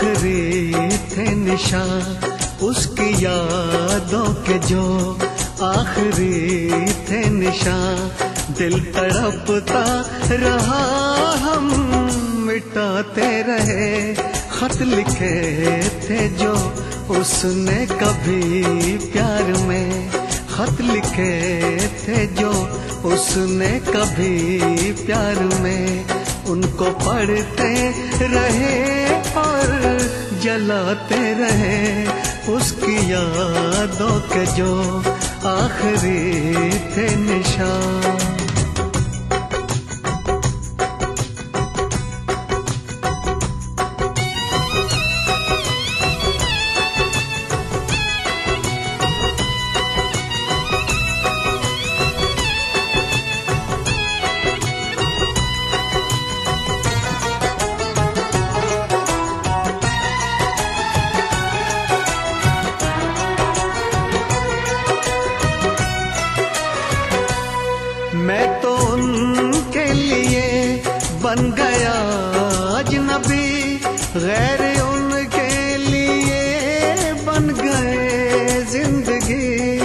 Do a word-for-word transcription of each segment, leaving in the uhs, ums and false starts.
आखिरी थे निशान उसकी यादों के जो आखिरी थे निशान। दिल तड़पता रहा हम मिटाते रहे, खत लिखे थे जो उसने कभी प्यार में, खत लिखे थे जो उसने कभी प्यार में। उनको पढ़ते रहे और जलाते रहे, उसकी यादों के जो आखिरी थे निशान। मैं तो उनके लिए बन गया अजनबी, गैर उनके लिए बन गए जिंदगी।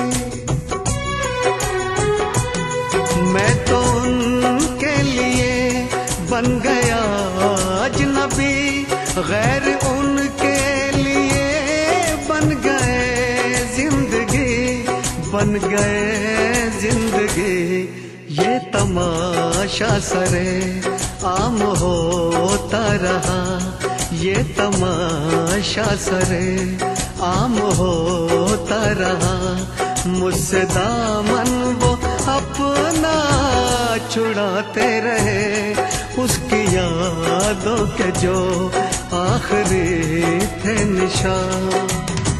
मैं तो उनके लिए बन गया अजनबी, गैर उनके लिए बन गए जिंदगी, बन गए जिंदगी। ये तमाशा सरे आम होता रहा, ये तमाशा सरे आम होता रहा। मुझसे दामन वो अपना छुड़ाते रहे, उसकी यादों के जो आखिरी थे निशान।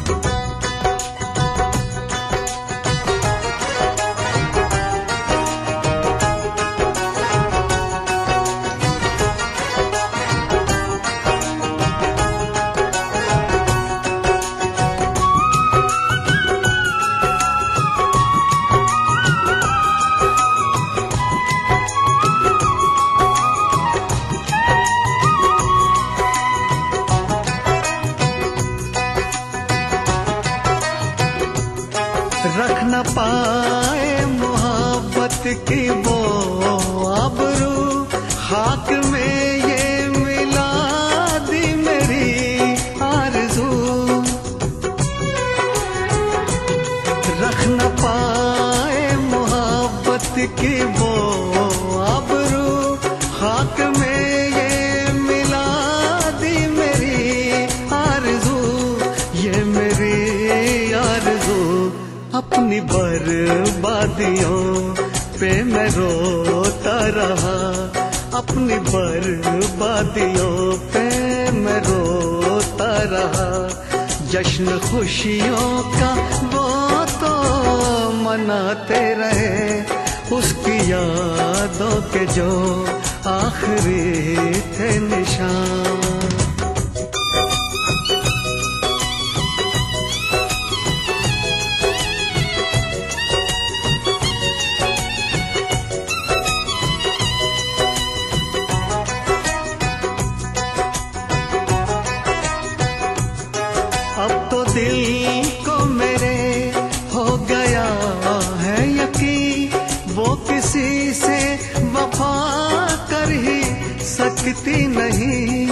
रख न पाए मोहब्बत की वो आबरू, खाक में ये मिला दी मेरी आरज़ू। रख न पाए मोहब्बत की वो आबरू, खाक में ये मिला दी मेरी आरज़ू, ये मेरी आरज़ू। अपनी बर्बादियों पे मैं रोता रहा, अपनी बर्बादियों पे मैं रोता रहा। जश्न खुशियों का वो तो मनाते रहे, उसकी यादों के जो आखिरी थे निशान। अब तो दिल को मेरे हो गया है यकीन, वो किसी से वफा कर ही सकती नहीं।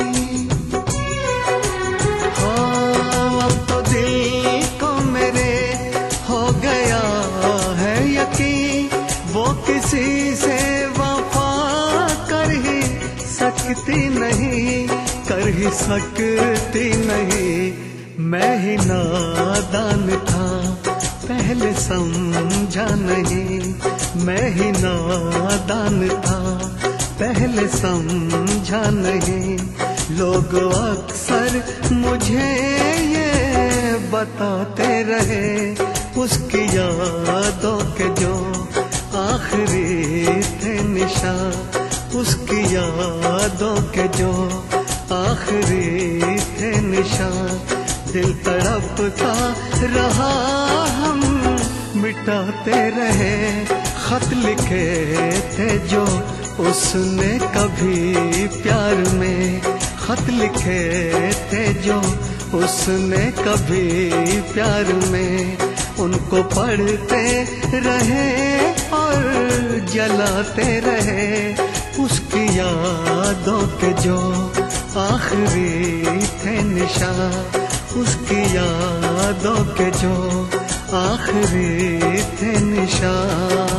हाँ, अब तो दिल को मेरे हो गया है यकीन, वो किसी से वफा कर ही सकती नहीं, कर ही सकती नहीं। मैं ही नादान था पहले समझा नहीं, मैं ही नादान था पहले समझा नहीं। लोग अक्सर मुझे ये बताते रहे, उसकी यादों के जो आखिरी थे निशान, उसकी यादों के जो आखिरी थे निशान। दिल तड़पता रहा हम मिटाते रहे, खत लिखे थे जो उसने कभी प्यार में, खत लिखे थे जो उसने कभी प्यार में, उनको पढ़ते रहे और जलाते रहे। उसकी यादों के जो आखिरी थे निशान, उसकी यादों के जो आखिरी थे निशान।